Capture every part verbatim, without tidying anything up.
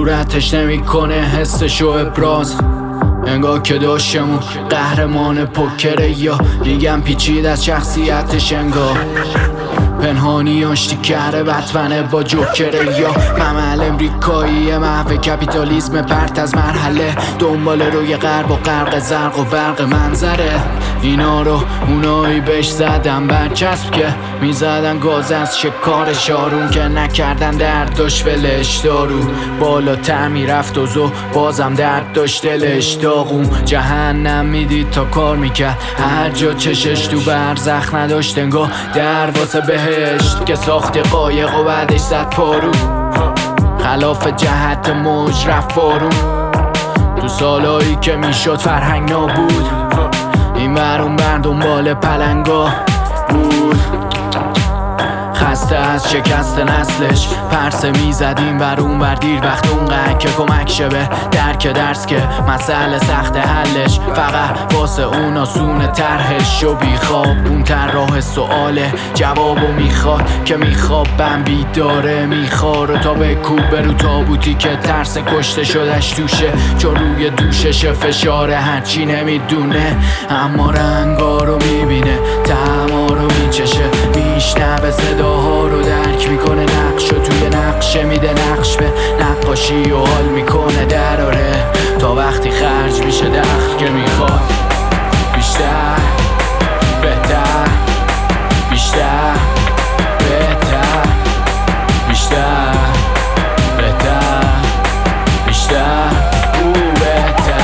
صورتش نمیکنه حسشو ابراز، انگار که داشتمون قهرمان پوکره یا لیگم پیچید از شخصیتش، انگار پنهانی آشتی کرده بتمنه با جوکره یا ممل امریکایی محو کپیتالیسم پرت از مرحله، دنبال روی غرب و غرق زرق و برق منظره. اینا رو اونایی بهش زدن برچسب که میزدن گاز از شکار شارون که نکردن درد داشت ولش دارو، بالاتر میرفت و زو بازم درد داشت دلش داغون، جهنم میدید تا کار میکرد هر جا چشش تو برزخ نداشت، انگار در واسه بهشت که ساخت قایق و بعدش زد پارو، خلاف جهت موج رفت بارون. تو سالایی که میشد فرهنگ نابود، این بر اون بر دنبال پلنگا بود، خسته از شکست نسلش پرسه میزدیم بر اون بر دیر وقت اونقدر که کمک شه به درک درس که مسئله سخت حلش فقط واسه اون آسونه طرحش و بیخواب اون طراح سواله جوابو میخواد که میخوابم بیداره میخواره تا به کوب برو تابوتی که ترس کشته شدش توشه، چون روی دوشش فشار هرچی نمیدونه اما رنگا رو میبینه طعما رو میچشه میشنوه صداها رو درک میکنه نقش و توی نقشه میده نقش به نقاشی و حال میکنه دراره تا وقتی خرج میشه دخل که میخواد بیشتر بهتر بیشتر بهتر بیشتر بهتر بیشتر او بهتر.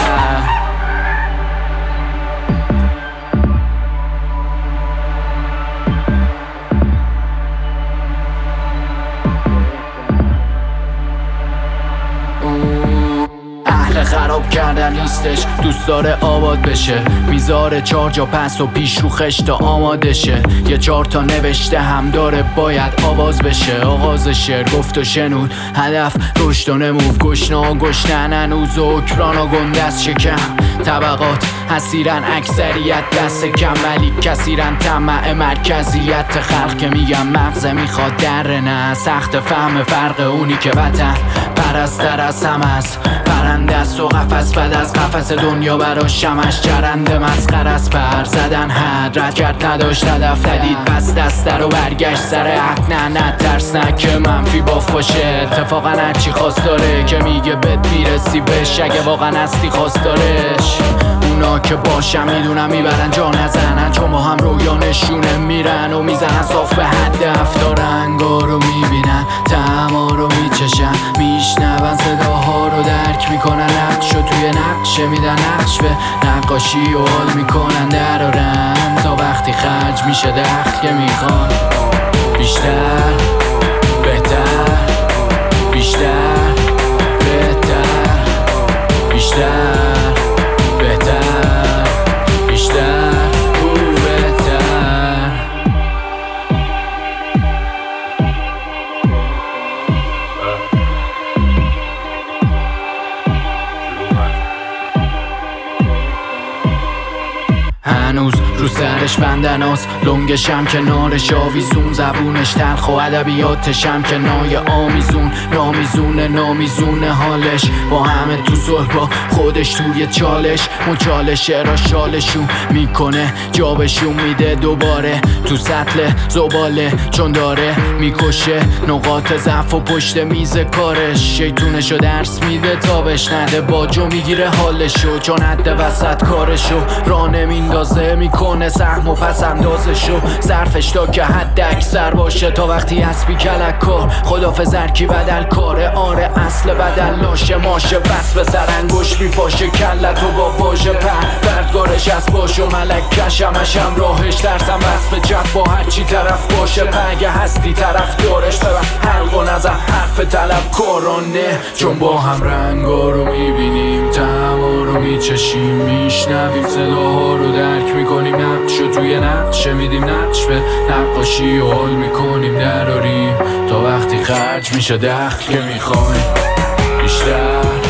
اهل خراب کردن نیستش، دوست داره آباد بشه، میذاره چار جا پس و پیش رو خشتا آماده شه، یه چار تا نوشته هم داره باید آواز بشه، آغاز شعر گفت و شنود هدف رشد و نموف، گشنا و گشنن هنوز و اکران و گندست شکم، طبقات حسیرن اکثریت دست کم ولی کثیرن طمع مرکزیت خلق که میگم مغزه میخواد در نه سخت فهم فرق اونی که وطن پرستر از هم است، پرنده است و قفس بعد از قفس دنیا براش شمش چرنده مسخر از پر زدن حد رد کرد نداشت هدف ندید بس دسته رو برگشت سر حق نه نه ترس نه که منفی باف باشه اتفاقا هرچی خواست داره که میگه بد میرسی بهش اگه واقعا هستی خواست دارش، اونا که باشم میدونم میبرن جا نزنن چون با هم رویا نشونه میرن و میزنن صاف به هدف تا رنگا رو میبینن طعما رو میچشن میشنون صداها رو درک میکنن نقش و توی نقشه میدن نقش به نقاشی و حال میکنن درارن تا وقتی خرج میشه دخل که میخوان بیشتر بهتر بیشتر بهتر بیشتر بهتر بیشتر او بهتر. هنوز رو سرش بندناست لنگشم کنارش آویزون زبونش تلخ و ادبیاتشم که نای آمیزون نامیزونه نامیزونه حالش با همه تو صلح با خودش توی چالش مچالشه را شالشون میکنه جابشون میده دوباره تو سطل زباله چون داره میکشه نقاط ضعف و پشت میز کارش شیطونشو درس میده تا بشنده باجو میگیره حالشو چون حد وسط کارشو راه نمیندازه میکنه سهم و پس اندازشو صرفش تا که حد اکثر باشه تا وقتی حسبی کلک کار خدافظ هرکی بدل کاره آره اصل بدل لاشه ماشه بس به سر انگوش میپاشه کلتو با واژه پر بردگارش از باش و ملک کشمشم راهش ترسم بس به جب با هرچی طرف باشه پگه هستی طرف دارش ببن حلق و نظر حرف طلب کارانه چون با هم رنگا رو میبینیم طعما رو میچشیم میشنویم صداها رو درک میکنیم نقش و توی نقشه میدیم نقش به نقاشی و حال میکنیم دراریم تا وقتی خرج میشه دخل که میخوایم بیشتر